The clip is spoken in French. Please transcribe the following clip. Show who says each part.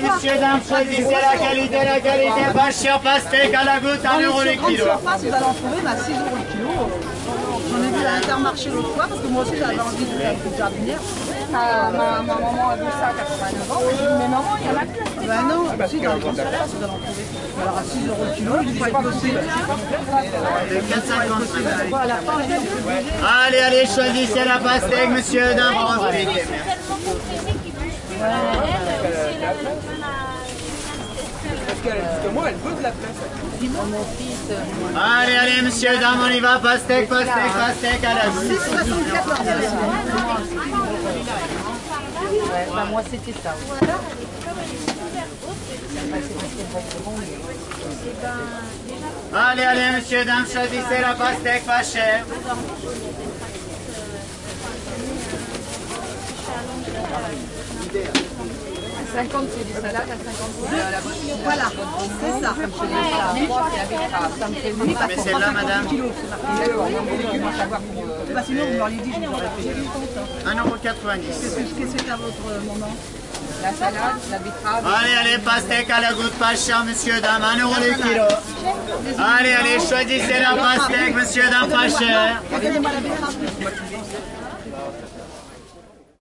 Speaker 1: messieurs, dames, choisissez la qualité, pas cher, pastèque à la goutte, 1 euro le kilo.
Speaker 2: Surface, vous allez en trouver 6 euros le kilo. J'en ai vu à l'Intermarché l'autre fois, parce que moi aussi j'avais envie de jardinière. Ma maman a vu ça à 89 ans, mais j'ai dit, mais maman, il y en a plus. Ben non, si, dans les grandes surfaces, vous allez en trouver. Alors à 6 euros le kilo, il faut être possible.
Speaker 1: Allez, allez, choisissez la pastèque, monsieur, dames,
Speaker 3: Moi, elle veut de la place.
Speaker 1: Allez, allez, monsieur, dame, on y va, pastèque, pastèque, pastèque à la goutte.
Speaker 2: 6,64 moi c'était ça.
Speaker 1: Allez, allez, monsieur, dame, choisissez la pastèque, pas cher.
Speaker 2: À 50 c'est des salades, à 50 c'est la boîte. Voilà, c'est ça. Comme je te dis, ça à 3 c'est la betterave. Ça me fait le
Speaker 1: Mais c'est là, madame.
Speaker 2: Sinon, vous m'auriez dit, je vous aurais fait.
Speaker 1: 1,90 €.
Speaker 2: Qu'est-ce que c'est à votre moment? La salade, la betterave.
Speaker 1: Allez, allez, pastèque à la goutte, pas cher, monsieur, dame, 1 euro le kilo. Allez, allez, choisissez la pastèque, monsieur, dame, pas cher.
Speaker 2: Regardez-moi la betterave.